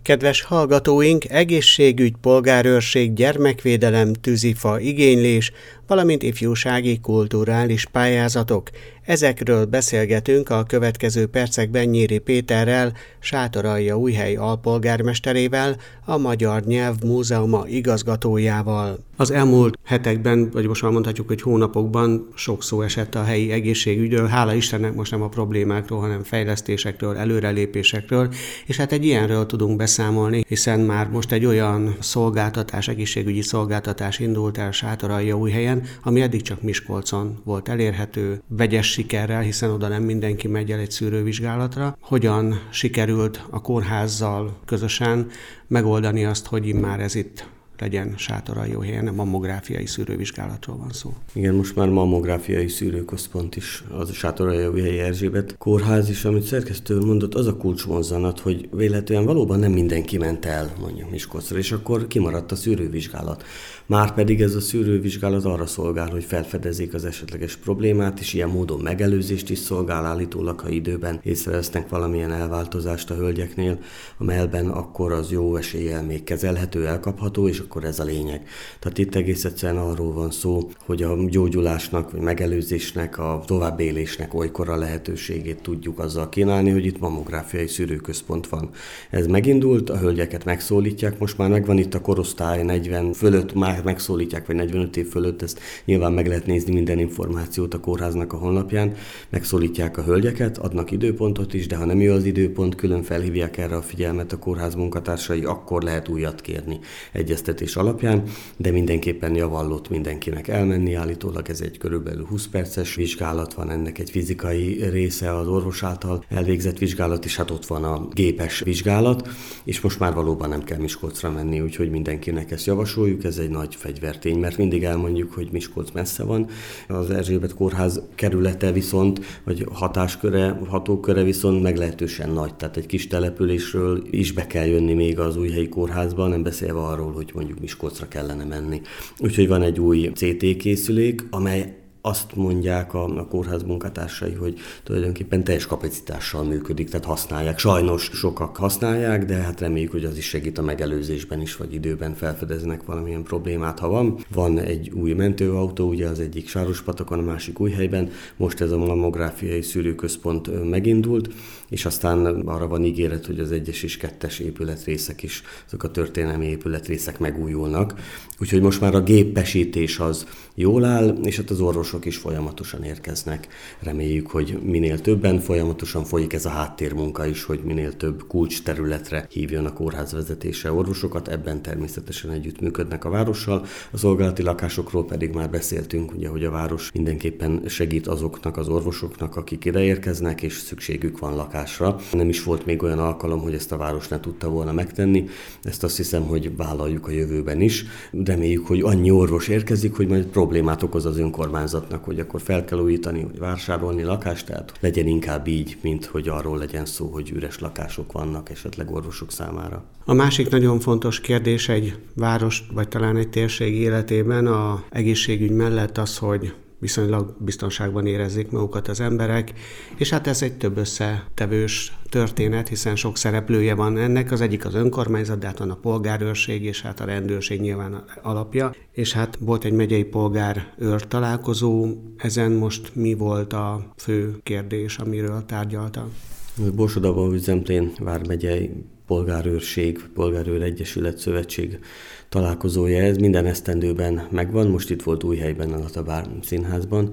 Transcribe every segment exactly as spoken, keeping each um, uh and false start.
Kedves hallgatóink, egészségügy, polgárőrség, gyermekvédelem, tűzifa igénylés, valamint ifjúsági kulturális pályázatok. Ezekről beszélgetünk a következő percekben Nyíri Péterrel, Sátoraljaújhely alpolgármesterével, a Magyar Nyelv Múzeuma igazgatójával. Az elmúlt hetekben, vagy most már mondhatjuk, hogy hónapokban sok szó esett a helyi egészségügyről, hála Istennek most nem a problémákról, hanem fejlesztésekről, előrelépésekről, és hát egy ilyenről tudunk beszámolni, hiszen már most egy olyan szolgáltatás, egészségügyi szolgáltatás indult el Sátoraljaújhelyen, ami eddig csak Miskolcon volt elérhető, vegyes sikerrel, hiszen oda nem mindenki megy el egy szűrővizsgálatra. Hogyan sikerült a kórházzal közösen megoldani azt, hogy immár ez itt legyen Sátoraljaújhelyen, nem mammográfiai szűrővizsgálatról van szó. Igen, most már mammográfiai szűrőközpont is, az a Sátoraljaújhelyi Erzsébet kórház is, amit szerkesztő mondott, az a kulcsmozzanat, hogy véletlenül valóban nem mindenki ment el mondjuk Miskolcra, és akkor kimaradt a szűrővizsgálat. Márpedig ez a szűrővizsgálat arra szolgál, hogy felfedezzék az esetleges problémát, és ilyen módon megelőzést is szolgál állítólag, ha időben észrevesznek valamilyen elváltozást a hölgyeknél a mellben, akkor az jó eséllyel még kezelhető, elkapható, és akkor ez a lényeg. Tehát itt egész egyszerűen arról van szó, hogy a gyógyulásnak, vagy megelőzésnek, a továbbélésnek olykor a lehetőségét tudjuk azzal kínálni, hogy itt mammográfiai szűrőközpont van. Ez megindult, a hölgyeket megszólítják, most már megvan itt a korosztály, negyven fölött már megszólítják, vagy negyvenöt év fölött, ezt nyilván meg lehet nézni minden információt a kórháznak a honlapján, megszólítják a hölgyeket, adnak időpontot is, de ha nem jó az időpont, külön felhívják erre a figyelmet a kórház munkatársai, akkor lehet újat kérni egyeztetés alapján, de mindenképpen javallott mindenkinek elmenni, állítólag ez egy körülbelül húsz perces vizsgálat van, ennek egy fizikai része az orvos által elvégzett vizsgálat, és hát ott van a gépes vizsgálat, és most már valóban nem kell Miskolcra menni, úgyhogy mindenkinek ezt javasoljuk, ez egy nagy fegyvertény, mert mindig elmondjuk, hogy Miskolc messze van. Az Erzsébet kórház kerülete viszont, vagy hatásköre, hatóköre viszont meglehetősen nagy. Tehát egy kis településről is be kell jönni még az Újhelyi kórházba, nem beszélve arról, hogy mondjuk Miskolcra kellene menni. Úgyhogy van egy új cé té készülék, amely azt mondják a, a kórház munkatársai, hogy tulajdonképpen teljes kapacitással működik, tehát használják. Sajnos sokak használják, de hát reméljük, hogy az is segít a megelőzésben is, vagy időben felfedeznek valamilyen problémát, ha van. Van egy új mentőautó, ugye az egyik Sárospatakon, a másik Újhelyben. Most ez a mammográfiai szűrőközpont megindult, és aztán arra van ígéret, hogy az egyes és kettes épületrészek is, azok a történelmi épületrészek megújulnak. Úgyhogy most már a géppesítés az jól áll, és hát az orvosok is folyamatosan érkeznek. Reméljük, hogy minél többen, folyamatosan folyik ez a háttérmunka is, hogy minél több kulcs területre hívjon a kórház vezetése orvosokat, ebben természetesen együttműködnek a várossal. A szolgálati lakásokról pedig már beszéltünk, ugye, hogy a város mindenképpen segít azoknak az orvosoknak, akik ide érkeznek, és szükségük van lakásra. Nem is volt még olyan alkalom, hogy ezt a város ne tudta volna megtenni. Ezt azt hiszem, hogy vállaljuk a jövőben is. Reméljük, hogy annyi orvos érkezik, hogy majd problémát okoz az önkormányzatnak, hogy akkor fel kell újítani, hogy vásárolni lakást, tehát legyen inkább így, mint hogy arról legyen szó, hogy üres lakások vannak esetleg orvosok számára. A másik nagyon fontos kérdés egy város, vagy talán egy térség életében a egészségügy mellett az, hogy viszonylag biztonságban érezzék magukat az emberek, és hát ez egy több összetevős történet, hiszen sok szereplője van ennek, az egyik az önkormányzat, de hát van a polgárőrség, és hát a rendőrség nyilván alapja, és hát volt egy megyei polgárőr találkozó, ezen most mi volt a fő kérdés, amiről tárgyaltak? Borsod-Abaúj-Zemplén vármegyei polgárőrség, polgárőr egyesület szövetség találkozója, ez minden esztendőben megvan, most itt volt Újhelyben a Latabár színházban,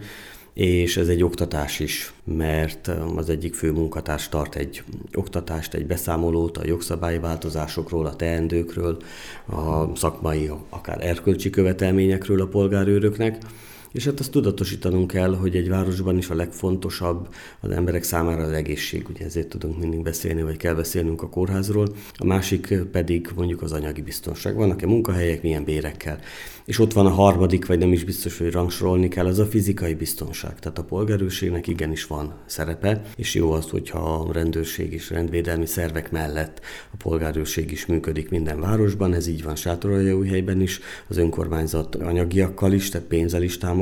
és ez egy oktatás is, mert az egyik fő munkatárs tart egy oktatást, egy beszámolót a jogszabályi változásokról, a teendőkről, a szakmai, akár erkölcsi követelményekről a polgárőröknek, és hát azt tudatosítanunk kell, hogy egy városban is a legfontosabb az emberek számára az egészség, ugye ezért tudunk mindig beszélni, vagy kell beszélnünk a kórházról. A másik pedig mondjuk az anyagi biztonság. Vannak-e munkahelyek, milyen bérekkel. És ott van a harmadik, vagy nem is biztos, hogy rangsorolni kell, az a fizikai biztonság. Tehát a polgárőrségnek igenis van szerepe, és jó az, hogyha a rendőrség és rendvédelmi szervek mellett a polgárőrség is működik minden városban, ez így van Sátoraljaújhelyben is, az önkormányzat anyagiakkal is, tehát pénzzel is támogatja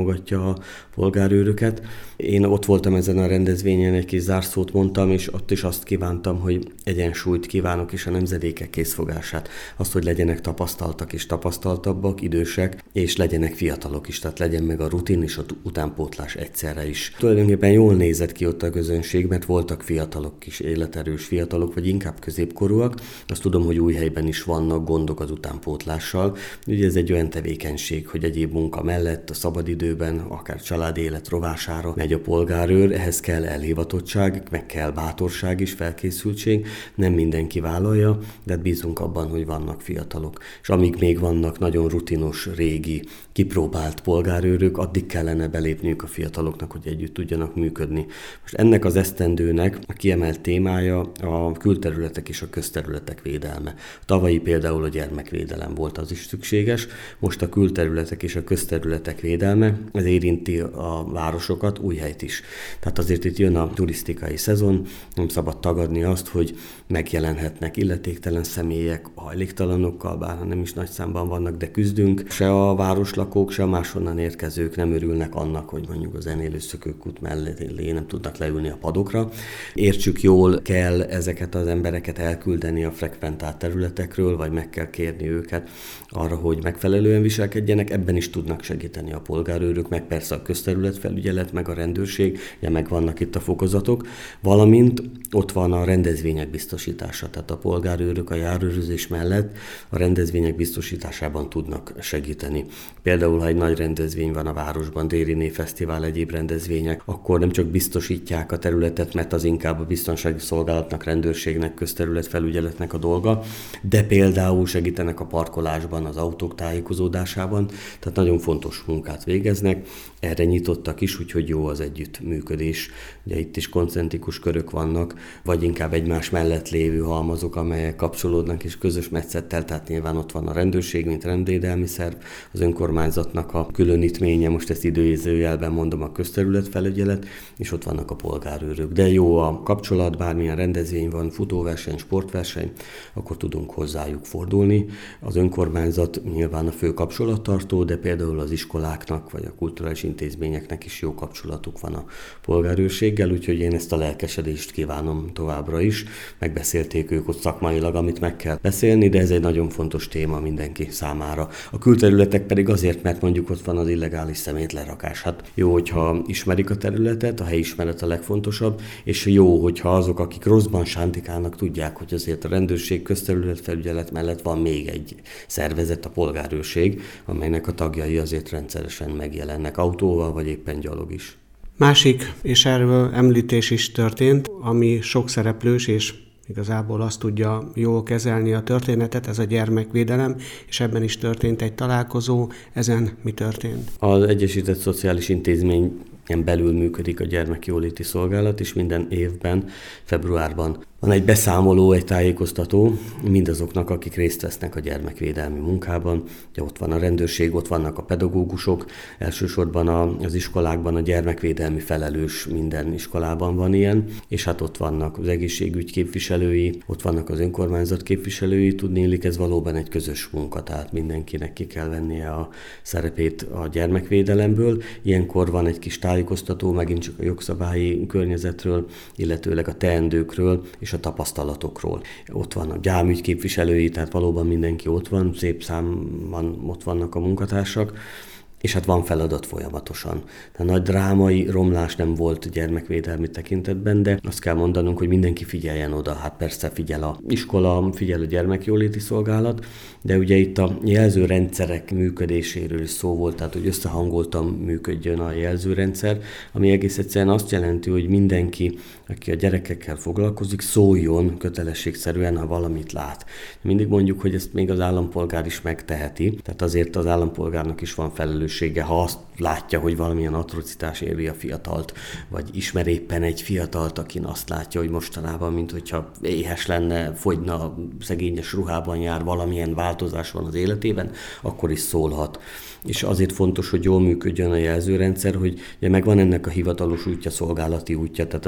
támogatja a polgárőröket. Én ott voltam ezen a rendezvényen, egy kis zárszót mondtam, és ott is azt kívántam, hogy egyensúlyt kívánok, és a nemzedékek készfogását. Azt, hogy legyenek tapasztaltak és tapasztaltabbak, idősek, és legyenek fiatalok is, tehát legyen meg a rutin és a utánpótlás egyszerre is. Tulajdonképpen jól nézett ki ott a közönség, mert voltak fiatalok is, életerős fiatalok, vagy inkább középkorúak. Azt tudom, hogy Újhelyben is vannak gondok az utánpótlással. Ugye ez egy olyan tevékenység, hogy egyéb munka mellett a szabadidőben, akár családi élet rovására megy a polgárőr, ehhez kell elhivatottság, meg kell bátorság is, felkészültség, nem mindenki vállalja, de bízunk abban, hogy vannak fiatalok. És amíg még vannak nagyon rutinos, régi, kipróbált polgárőrök, addig kellene belépniük a fiataloknak, hogy együtt tudjanak működni. Most ennek az esztendőnek a kiemelt témája a külterületek és a közterületek védelme. Tavalyi például a gyermekvédelem volt, az is szükséges, most a külterületek és a közterületek védelme, ez érinti a városokat, Újhelyt is. Tehát azért itt jön a turisztikai szezon, nem szabad tagadni azt, hogy megjelenhetnek illetéktelen személyek, hajléktalanokkal, bár nem is nagy számban vannak, de küzdünk. Se a városlakók, se a máshonnan érkezők nem örülnek annak, hogy mondjuk a zenélő szökőkút mellé nem tudnak leülni a padokra. Értsük jól, kell ezeket az embereket elküldeni a frekventált területekről, vagy meg kell kérni őket arra, hogy megfelelően viselkedjenek, ebben is tudnak segíteni a polgárőrök, meg persze a közterületfelügyelet, meg a rendőrség, ugye meg vannak itt a fokozatok, valamint ott van a rendezvények biztosítása, tehát a polgárőrök a járőrözés mellett a rendezvények biztosításában tudnak segíteni. Például, ha egy nagy rendezvény van a városban, Dériné Fesztivál, egyéb rendezvények, akkor nem csak biztosítják a területet, mert az inkább a biztonsági szolgálatnak, rendőrségnek, közterületfelügyeletnek a dolga, de például segítenek a parkolásban, az autók tájékozódásában, tehát nagyon fontos munkát végeznek. Erre nyitottak is, úgyhogy jó az együttműködés. Ugye itt is koncentrikus körök vannak, vagy inkább egymás mellett lévő halmazok, amelyek kapcsolódnak és közös metszettel, tehát nyilván ott van a rendőrség, mint rendvédelmi szerv, az önkormányzatnak a különítménye, most ezt időzőjelben mondom, a közterületfelügyelet, és ott vannak a polgárőrök. De jó a kapcsolat, bármilyen rendezvény van, futóverseny, sportverseny, akkor tudunk hozzájuk fordulni. Az önkormányzat nyilván a fő kapcsolattartó, de például az iskoláknak, vagy a kulturális intézményeknek is jó kapcsolatuk van a polgárőrséggel, úgyhogy én ezt a lelkesedést kívánom továbbra is. Megbeszélték ők ott szakmailag, amit meg kell beszélni, de ez egy nagyon fontos téma mindenki számára. A külterületek pedig azért, mert mondjuk ott van az illegális szemétlerakás. Hát jó, hogyha ismerik a területet, a helyismeret a legfontosabb, és jó, hogyha azok, akik rosszban sántikálnak, tudják, hogy azért a rendőrség, közterületfelügyelet mellett van még egy szervezet, a polgárőrség, amelynek a tagjai azért rendszeresen megjelennek autóval, vagy éppen gyalog is. Másik, és erről említés is történt, ami sok szereplős, és igazából azt tudja jól kezelni a történetet, ez a gyermekvédelem, és ebben is történt egy találkozó. Ezen mi történt? Az Egyesített Szociális Intézmény belül működik a gyermekjóléti szolgálat, és minden évben, februárban van egy beszámoló, egy tájékoztató mindazoknak, akik részt vesznek a gyermekvédelmi munkában. Ugye ott van a rendőrség, ott vannak a pedagógusok, elsősorban az iskolákban a gyermekvédelmi felelős minden iskolában van ilyen, és hát ott vannak az egészségügy képviselői, ott vannak az önkormányzat képviselői, tudnélik, ez valóban egy közös munka, tehát mindenkinek ki kell vennie a szerepét a gyermekvédelemből. Ilyenkor van egy kis tájékoztató, megint csak a jogszabályi környezetről, illetőleg a teendőkről és a tapasztalatokról. Ott van a gyámügy képviselői, tehát valóban mindenki ott van, szép számban ott vannak a munkatársak, és hát van feladat folyamatosan. Tehát nagy drámai romlás nem volt gyermekvédelmi tekintetben, de azt kell mondanunk, hogy mindenki figyeljen oda. Hát persze figyel a iskola, figyel a gyermekjóléti szolgálat, de ugye itt a jelzőrendszerek működéséről is szó volt, tehát hogy összehangoltan működjön a jelzőrendszer, ami egész egyszerűen azt jelenti, hogy mindenki, aki a gyerekekkel foglalkozik, szóljon kötelességszerűen, ha valamit lát. Mindig mondjuk, hogy ezt még az állampolgár is megteheti, tehát azért az állampolgárnak is van felelőssége, ha azt látja, hogy valamilyen atrocitás éri a fiatalt, vagy ismer éppen egy fiatalt, akin azt látja, hogy mostanában, mint hogyha éhes lenne, fogyna, szegényes ruhában jár, valamilyen változás van az életében, akkor is szólhat. És azért fontos, hogy jól működjön a jelzőrendszer, hogy ugye megvan ennek a hivatalos útja, szolgálati útja, tehát ez nem azt jelenti,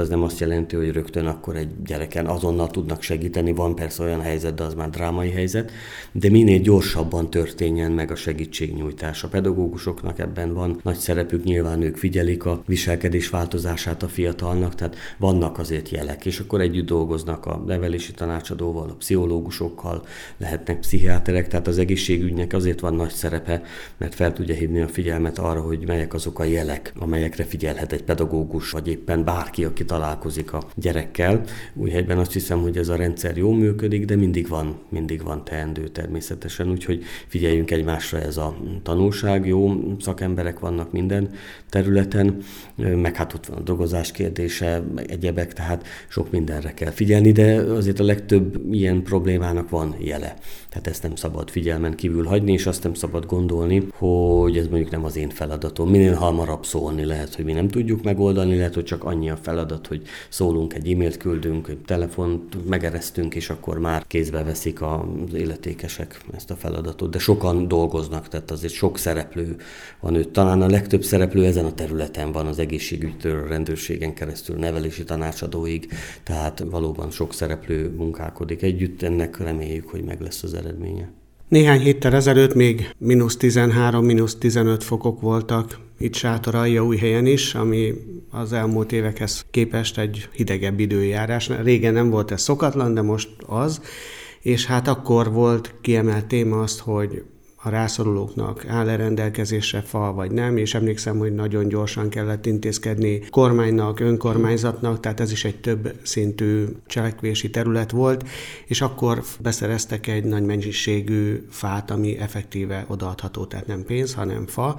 jelenti, hogy rögtön akkor egy gyereken azonnal tudnak segíteni. Van persze olyan helyzet, de az már drámai helyzet, de minél gyorsabban történjen meg a segítségnyújtás. A pedagógusoknak ebben van nagy szerepük, nyilván ők figyelik a viselkedés változását a fiatalnak, tehát vannak azért jelek, és akkor együtt dolgoznak a nevelési tanácsadóval, a pszichológusokkal, lehetnek pszichiáterek, tehát az egészségügynek azért van nagy szerepe, mert fel tudja hívni a figyelmet arra, hogy melyek azok a jelek, amelyekre figyelhet egy pedagógus, vagy éppen bárki, aki találkozik a gyerekkel. Újhelyben azt hiszem, hogy ez a rendszer jól működik, de mindig van, mindig van teendő természetesen, úgyhogy figyeljünk egymásra, ez a tanulság. Jó szakemberek vannak minden területen, meg hát ott van a drogozás kérdése, egyebek, tehát sok mindenre kell figyelni, de azért a legtöbb ilyen problémának van jele. Tehát ezt nem szabad figyelmen kívül hagyni, és azt nem szabad gondolni, hogy ez mondjuk nem az én feladatom. Minél hamarabb szólni, lehet, hogy mi nem tudjuk megoldani, lehet, hogy csak annyi a feladat, hogy szólunk, egy e-mailt küldünk, egy telefont megeresztünk, és akkor már kézbe veszik az illetékesek ezt a feladatot. De sokan dolgoznak, tehát azért sok szereplő van őt. Talán a legtöbb szereplő ezen a területen van, az egészségügytől, a rendőrségen keresztül, nevelési tanácsadóig, tehát valóban sok szereplő munkálkodik együtt, ennek reméljük, hogy meg lesz az eredménye. Néhány héttel ezelőtt még mínusz tizenhárom, mínusz tizenöt fokok voltak itt Sátoraljaújhelyen is, ami az elmúlt évekhez képest egy hidegebb időjárás. Régen nem volt ez szokatlan, de most az, és hát akkor volt kiemelt téma azt, hogy a rászorulóknak áll-e rendelkezésre fa, vagy nem, és emlékszem, hogy nagyon gyorsan kellett intézkedni kormánynak, önkormányzatnak, tehát ez is egy több szintű cselekvési terület volt, és akkor beszereztek egy nagy mennyiségű fát, ami effektíve odaadható, tehát nem pénz, hanem fa,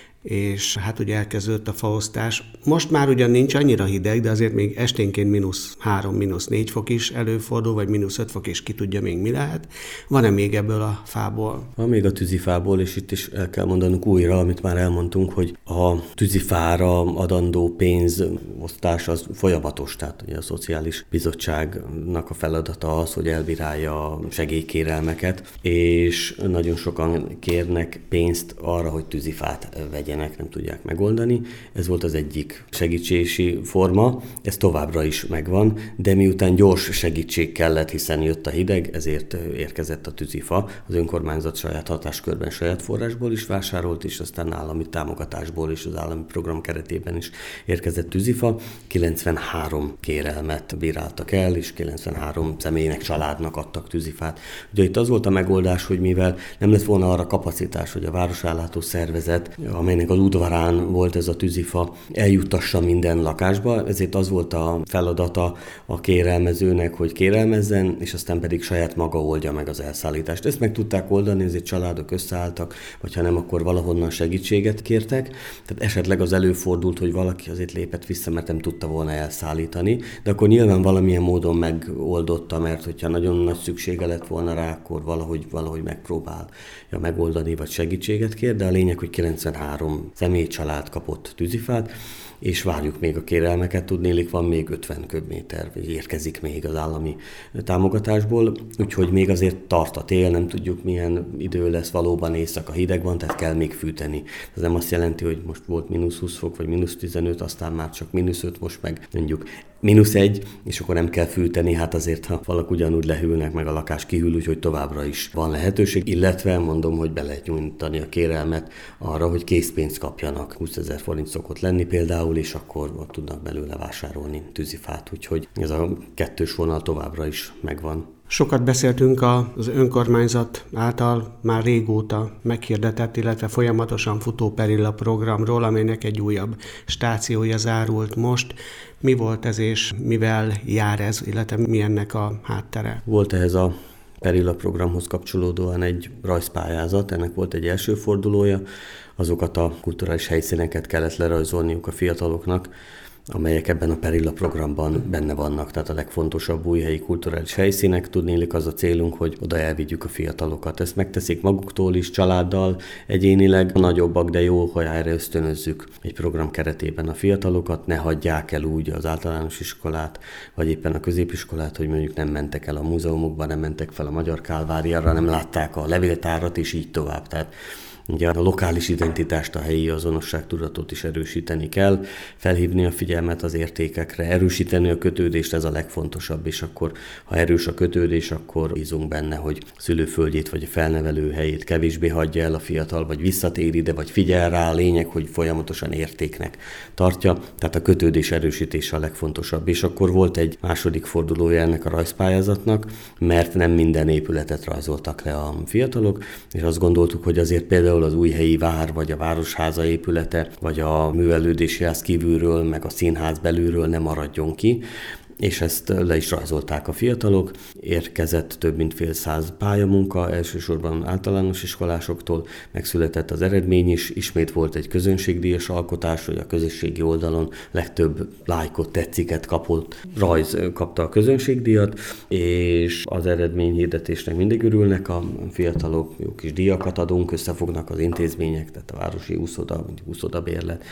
és hát ugye elkezdődött a faosztás. Most már ugyan nincs annyira hideg, de azért még esténként mínusz három, mínusz négy fok is előfordul, vagy mínusz öt fok, és ki tudja még mi lehet. Van-e még ebből a fából? Van még a tűzifából, és itt is el kell mondanunk újra, amit már elmondtunk, hogy a tűzifára adandó pénzosztás az folyamatos, tehát ugye a Szociális Bizottságnak a feladata az, hogy elbírálja a segélykérelmeket, és nagyon sokan kérnek pénzt arra, hogy tűzifát vegyenek. Nem tudják megoldani. Ez volt az egyik segítségi forma, ez továbbra is megvan, de miután gyors segítség kellett, hiszen jött a hideg, ezért érkezett a tűzifa. Az önkormányzat saját hatáskörben, saját forrásból is vásárolt, és aztán állami támogatásból és az állami program keretében is érkezett tűzifa. kilencvenhárom kérelmet bíráltak el, és kilencvenhárom személynek, családnak adtak tűzifát. Ugye itt az volt a megoldás, hogy mivel nem lett volna arra kapacitás, hogy a városállátó szervezet, amelynek az udvarán volt ez a tűzifa, eljuttassa minden lakásba, ezért az volt a feladata a kérelmezőnek, hogy kérelmezzen, és aztán pedig saját maga oldja meg az elszállítást. Ezt meg tudták oldani, ezért családok összeálltak, vagy ha nem, akkor valahonnan segítséget kértek. Tehát esetleg az előfordult, hogy valaki azért lépett vissza, mert nem tudta volna elszállítani, de akkor nyilván valamilyen módon megoldotta, mert hogyha nagyon nagy szüksége lett volna rá, akkor valahogy, valahogy megpróbálja megoldani, vagy segítséget kér, de a lényeg, hogy kilencvenhárom személy, család kapott tűzifát, és várjuk még a kérelmeket, tudnélik, van még ötven köbméter, vagy érkezik még az állami támogatásból, úgyhogy még azért tart a tél, nem tudjuk milyen idő lesz, valóban éjszaka hideg van, tehát kell még fűteni. Ez nem azt jelenti, hogy most volt mínusz húsz fok, vagy mínusz tizenöt, aztán már csak mínusz öt, most meg mondjuk mínusz egy, és akkor nem kell fűteni, hát azért, ha valak ugyanúgy lehűlnek, meg a lakás kihűl, úgyhogy továbbra is van lehetőség, illetve mondom, hogy be lehet nyújtani a kérelmet arra, hogy készpénzt kapjanak. húszezer forint szokott lenni például, és akkor ott tudnak belőle vásárolni tűzifát, úgyhogy ez a kettős vonal továbbra is megvan. Sokat beszéltünk az önkormányzat által már régóta meghirdetett, illetve folyamatosan futó Perilla programról, amelynek egy újabb stációja zárult most. Mi volt ez, és mivel jár ez, illetve mi ennek a háttere? Volt ehhez a Perilla programhoz kapcsolódóan egy rajzpályázat, ennek volt egy első fordulója, azokat a kulturális helyszíneket kellett lerajzolniuk a fiataloknak, amelyek ebben a Perilla programban benne vannak, tehát a legfontosabb újhelyi kulturális helyszínek. Tudnélik, az a célunk, hogy oda elvigyük a fiatalokat. Ezt megteszik maguktól is, családdal, egyénileg, nagyobbak, de jó, ha erre ösztönözzük egy program keretében a fiatalokat, ne hagyják el úgy az általános iskolát, vagy éppen a középiskolát, hogy mondjuk nem mentek el a múzeumokba, nem mentek fel a Magyar Kálváriára, nem látták a levéltárat, és így tovább. Tehát Ugye a lokális identitást, a helyi azonosságtudatot is erősíteni kell, felhívni a figyelmet az értékekre, erősíteni a kötődést, ez a legfontosabb, és akkor, ha erős a kötődés, akkor bízunk benne, hogy a szülőföldjét vagy a felnevelő helyét kevésbé hagyja el a fiatal, vagy visszatér ide, vagy figyel rá, a lényeg, hogy folyamatosan értéknek tartja, tehát a kötődés erősítése a legfontosabb. És akkor volt egy második fordulója ennek a rajzpályázatnak, mert nem minden épületet rajzoltak le a fiatalok, és azt gondoltuk, hogy azért például az Újhelyi vár, vagy a Városháza épülete, vagy a művelődési ház kívülről, meg a színház belülről nem maradjon ki, és ezt le is rajzolták a fiatalok. Érkezett több mint fél száz pályamunka, elsősorban általános iskolásoktól, megszületett az eredmény is, ismét volt egy közönségdíjas alkotás, hogy a közösségi oldalon legtöbb lájkot, tetsziket kapott rajz kapta a közönségdíjat, és az eredményhirdetésnek mindig örülnek a fiatalok, jó kis díjakat adunk, összefognak az intézmények, tehát a Városi úszoda, úszodabérlet,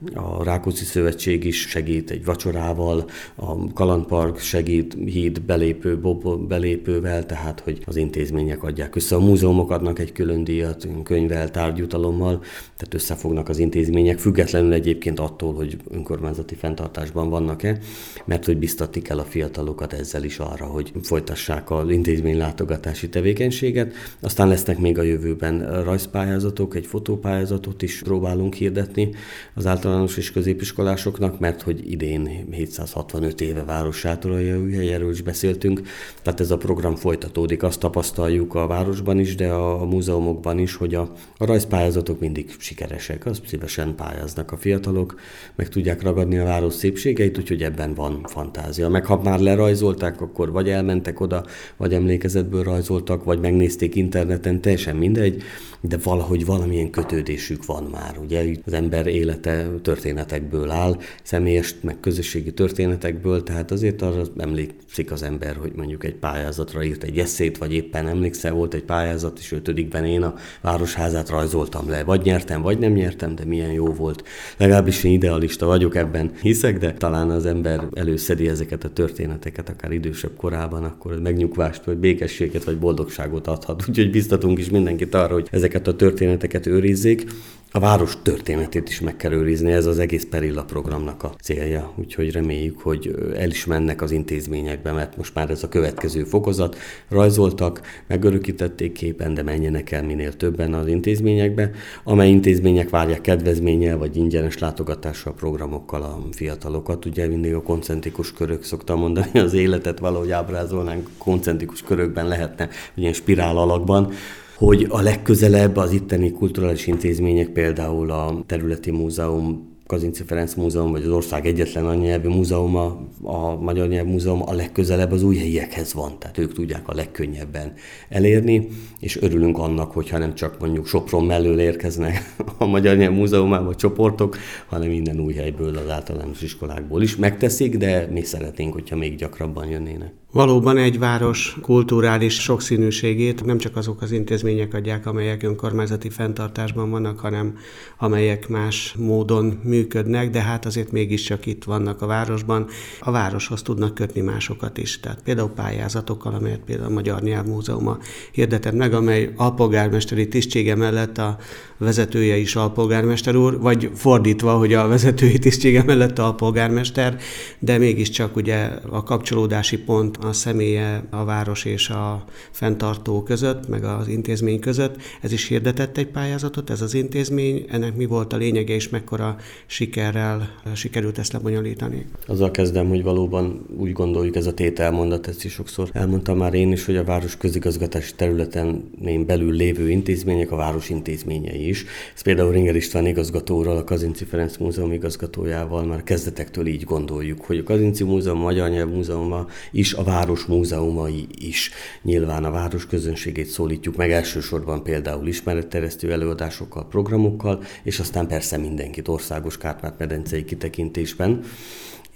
a Rákóczi Szövetség is segít egy vacsorával, a Kalandpark segít híd belépő, bob belépővel, tehát hogy az intézmények adják össze. A múzeumok adnak egy külön díjat, könyvvel, tárgyutalommal, tehát összefognak az intézmények, függetlenül egyébként attól, hogy önkormányzati fenntartásban vannak-e, mert hogy biztatni kell a fiatalokat ezzel is arra, hogy folytassák az intézménylátogatási tevékenységet. Aztán lesznek még a jövőben rajzpályázatok, egy fotópályázatot is próbálunk hirdetni az általános és középiskolásoknak, mert hogy idén hétszázhatvanöt éve Várossátoraljaújhelyről is beszéltünk, tehát ez a program folytatódik. Azt tapasztaljuk a városban is, de a, a múzeumokban is, hogy a, a rajzpályázatok mindig sikeresek, azt szívesen pályáznak a fiatalok, meg tudják ragadni a város szépségeit, úgyhogy ebben van fantázia. Meg ha már lerajzolták, akkor vagy elmentek oda, vagy emlékezetből rajzoltak, vagy megnézték interneten, teljesen mindegy, de valahogy valamilyen kötődésük van már. Ugye az ember élete történetekből áll, személyes, meg közösségi történetekből, tehát azért arra emlékszik az ember, hogy mondjuk egy pályázatra írt egy esszét, vagy éppen emlékszel, volt egy pályázat, és ötödikben én a Városházát rajzoltam le. Vagy nyertem, vagy nem nyertem, de milyen jó volt. Legalábbis én idealista vagyok, ebben hiszek, de talán az ember előszedi ezeket a történeteket, akár idősebb korában, akkor megnyugvást, vagy békességet, vagy boldogságot adhat. Úgyhogy biztatunk is mindenkit arra, hogy ezeket a történeteket őrizzék. A város történetét is meg kell őrizni, ez az egész Perilla programnak a célja, úgyhogy reméljük, hogy el is mennek az intézményekbe, mert most már ez a következő fokozat. Rajzoltak, megörökítették képen, de menjenek el minél többen az intézményekbe, amely intézmények várják kedvezménnyel vagy ingyenes látogatással, programokkal a fiatalokat. Ugye mindig a koncentrikus körök, szoktam mondani, az életet valahogy ábrázolnánk, koncentrikus körökben lehetne, ilyen spirál alakban, hogy a legközelebb az itteni kulturális intézmények, például a Területi Múzeum, Kazinczy Ferenc Múzeum, vagy az ország egyetlen anyanyelvű múzeuma, a Magyar Nyelvmúzeum a legközelebb az újhelyiekhez van, tehát ők tudják a legkönnyebben elérni, és örülünk annak, hogyha nem csak mondjuk Sopron mellől érkeznek a Magyar Nyelvmúzeumába csoportok, hanem minden Újhelyből, az általános iskolákból is megteszik, de mi szeretnénk, hogyha még gyakrabban jönnének. Valóban egy város kulturális sokszínűségét nem csak azok az intézmények adják, amelyek önkormányzati fenntartásban vannak, hanem amelyek más módon működnek, de hát azért mégiscsak itt vannak a városban. A városhoz tudnak kötni másokat is, tehát például pályázatokkal, amelyet például a Magyar Nyelvmúzeuma hirdetett meg, amely alpolgármesteri tisztsége mellett a vezetője is alpolgármester úr, vagy fordítva, hogy a vezetői tisztsége mellett alpolgármester, de mégiscsak ugye a kapcsolódási pont a személye a város és a fenntartó között, meg az intézmény között. Ez is hirdetett egy pályázatot, ez az intézmény. Ennek mi volt a lényege, és mekkora sikerrel sikerült ezt lebonyolítani? Azzal kezdem, hogy valóban úgy gondoljuk, ez a tételmondat, ezt is sokszor elmondtam már én is, hogy a város közigazgatási területen belül lévő intézmények, a város intézményei is. Ez például Ringer István igazgatóról, a Kazinczy Ferenc Múzeum igazgatójával már kezdetektől így gondoljuk, hogy a Kazinczy Múzeum, a Magyar Nyelvmúzeuma is, a város múzeumai is. Nyilván a város közönségét szólítjuk meg elsősorban például ismeretterjesztő előadásokkal, programokkal, és aztán persze mindenkit országos Kárpát-medencei kitekintésben.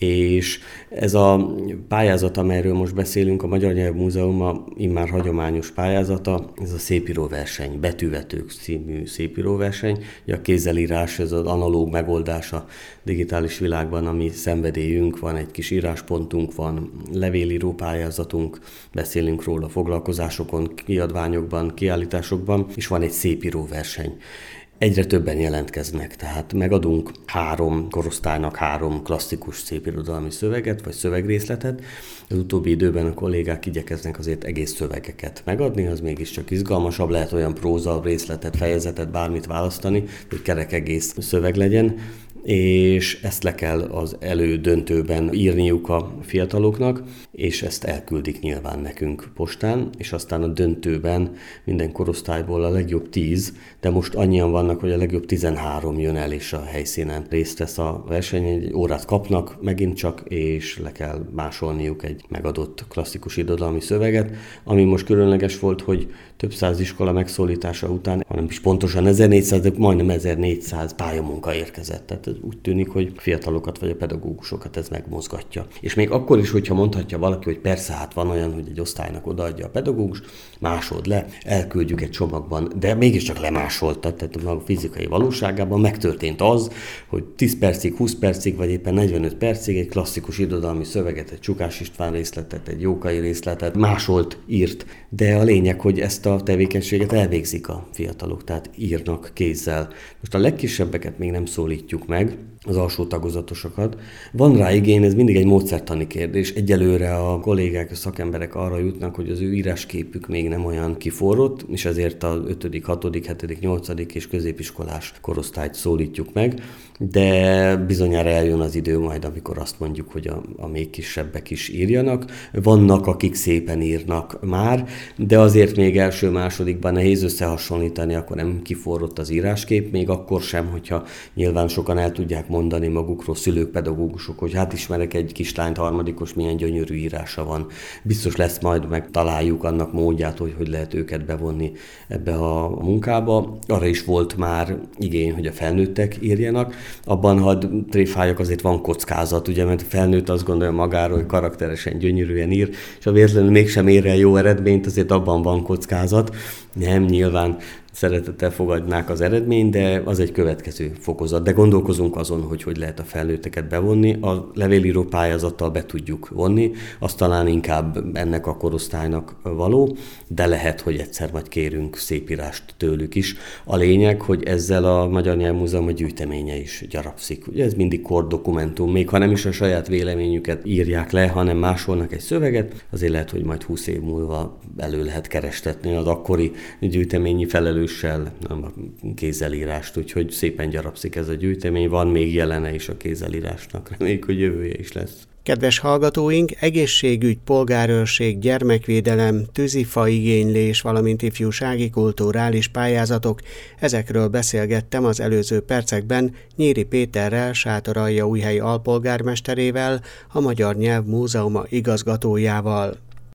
És ez a pályázat, amelyről most beszélünk, a Magyar Nyelvmúzeum immár hagyományos pályázata, ez a szépíróverseny, Betűvetők című szépíróverseny. A kézzelírás, ez az analóg megoldás a digitális világban, ami szenvedélyünk, van egy kis íráspontunk, van levélíró pályázatunk, beszélünk róla foglalkozásokon, kiadványokban, kiállításokban, és van egy szépíróverseny. Egyre többen jelentkeznek, tehát megadunk három korosztálynak három klasszikus szépirodalmi szöveget, vagy szövegrészletet. Az utóbbi időben a kollégák igyekeznek azért egész szövegeket megadni, az mégiscsak izgalmasabb, lehet olyan próza, részletet, fejezetet, bármit választani, hogy kerek egész szöveg legyen, és ezt le kell az elődöntőben írniuk a fiataloknak, és ezt elküldik nyilván nekünk postán, és aztán a döntőben minden korosztályból a legjobb tíz, de most annyian vannak, hogy a legjobb tizenhárom jön el, és a helyszínen részt vesz a versenyen, egy órát kapnak megint csak, és le kell másolniuk egy megadott klasszikus irodalmi szöveget, ami most különleges volt, hogy több száz iskola megszólítása után, hanem is pontosan ezernégyszáz, de majdnem ezernégyszáz pályamunka érkezett. Tehát ez úgy tűnik, hogy fiatalokat vagy a pedagógusokat ez megmozgatja. És még akkor is, hogyha mondhatja valaki, hogy persze, hát van olyan, hogy egy osztálynak odaadja a pedagógus, másod le, elküldjük egy csomagban, de mégiscsak lemásolta, tehát a fizikai valóságában megtörtént az, hogy tíz percig, húsz percig, vagy éppen negyvenöt percig egy klasszikus irodalmi szöveget, egy Csukás István részletet, egy Jókai részletet másolt, írt. De a lényeg, hogy ezt a tevékenységet elvégzik a fiatalok, tehát írnak kézzel. Most a legkisebbeket még nem szólítjuk meg, az alsó tagozatosokat. Van rá igény, ez mindig egy módszertani kérdés. Egyelőre a kollégák, a szakemberek arra jutnak, hogy az ő írásképük még nem olyan kiforrott, és ezért az ötödik, hatodik, hetedik, nyolcadik és középiskolás korosztályt szólítjuk meg, de bizonyára eljön az idő majd, amikor azt mondjuk, hogy a, a még kisebbek is írjanak. Vannak, akik szépen írnak már, de azért még első-másodikban nehéz összehasonlítani, akkor nem kiforrott az íráskép, még akkor sem, hogyha nyilván sokan el tudják mondani magukról, szülők, pedagógusok, hogy hát ismerek egy kislányt, harmadikos, milyen gyönyörű írása van. Biztos lesz majd, megtaláljuk annak módját, hogy hogy lehet őket bevonni ebbe a munkába. Arra is volt már igény, hogy a felnőttek írjanak. Abban, ha tréfáljak, azért van kockázat, ugye, mert a felnőtt azt gondolja magáról, hogy karakteresen, gyönyörűen ír, és ha véletlenül mégsem ér el jó eredményt, azért abban van kockázat. Nem, nyilván szeretettel fogadnák az eredményt, de az egy következő fokozat. De gondolkozunk azon, hogy hogy lehet a felnőtteket bevonni. A levélíró pályázattal be tudjuk vonni, az talán inkább ennek a korosztálynak való, de lehet, hogy egyszer majd kérünk szépírást tőlük is. A lényeg, hogy ezzel a Magyar Nyelvmúzeum a gyűjteménye is gyarapszik. Ugye ez mindig kordokumentum, még ha nem is a saját véleményüket írják le, hanem másolnak egy szöveget, azért lehet, hogy majd húsz év múlva elő lehet kerestetni az akkori gyűjteményi felelősséggel, nem a kézzelírást, úgyhogy szépen gyarapszik ez a gyűjtemény, van még jelene is a kézzelírásnak, reméljük, hogy jövője is lesz. Kedves hallgatóink, egészségügy, polgárőrség, gyermekvédelem, tűzifa igénylés, valamint ifjúsági kulturális pályázatok, ezekről beszélgettem az előző percekben Nyíri Péterrel, Sátoraljaújhely alpolgármesterével, a Magyar Nyelvmúzeuma igazgatójával.